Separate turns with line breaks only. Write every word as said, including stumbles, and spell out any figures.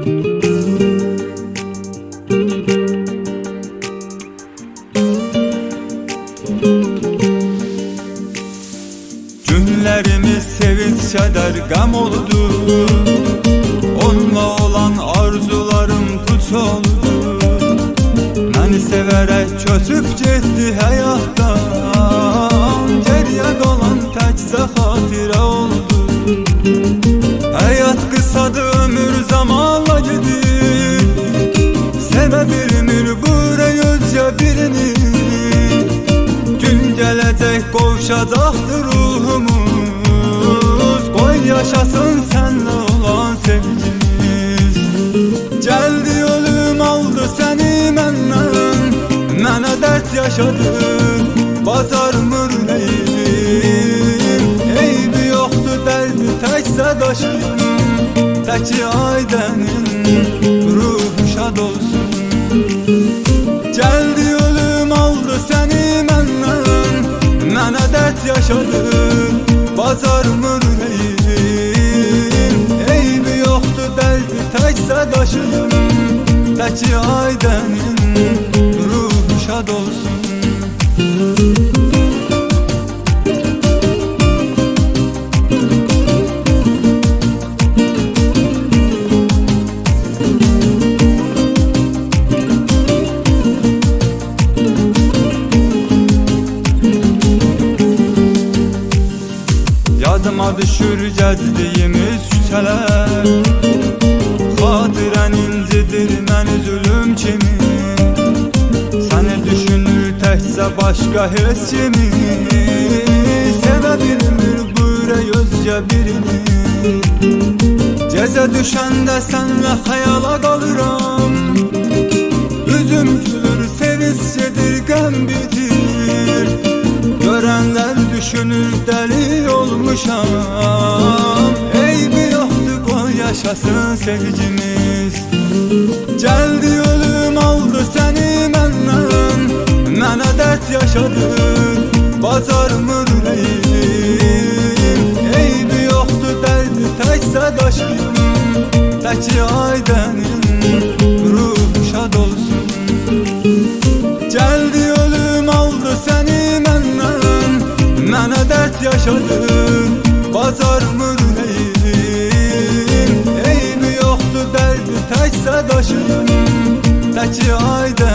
Günlerimiz sevinç, keder, gam oldu. Onunla olan arzularım puç oldu. Məni severek köçüp gitti hayattan. Geriye kalan təkcə xatirə oldu. Hayat kısadır, ömür zamanla gidir. Sevə bilmir buraya özce birini. Gün gelecek qovuşacaqdır ruhumuz. Qoy yaşasın senle olan sevgimiz. Geldi ölüm aldı seni məndən. Mənə dert yaşadın, bacarmır neyim. Eybi yoxdur, dərdi təksə daşıyım. Təki Aydənin ruhu şad olsun. Geldi ölüm aldı seni məndən. Mənə dert yaşadın, bacarmır neyim. Eybi yoxdur, dərdi təksə daşıyım. Təki Aydənin ruhu şad olsun. Yadıma düşür gəzdiyimiz küçələr. Xatirən incidir məni zulüm kimi. Səni düşünür təkcə başqa heç kimi. Sevə bilmir bu ürək özgə birini. Gecə düşəndə sənlə xəyala qalıram. Üzüm gülür, sevinç gedir, qəm bitir. Görənlər düşünür dəli olmuşam. Eybi yoxdur, qoy yaşasın sevgimiz. Geldi ölüm aldı seni məndən. Mənə dert yaşadın, bacarmır neyim. Eybi yoxdur, dərdi təksə daşıyım. Təki Aydənin ruhu şad olsun. Geldi ölüm aldı seni məndən. Mənə dert yaşadın, bacarmır neyim. Eybi yoxdur, dərdi təksə daşıyım. Təki Aydənin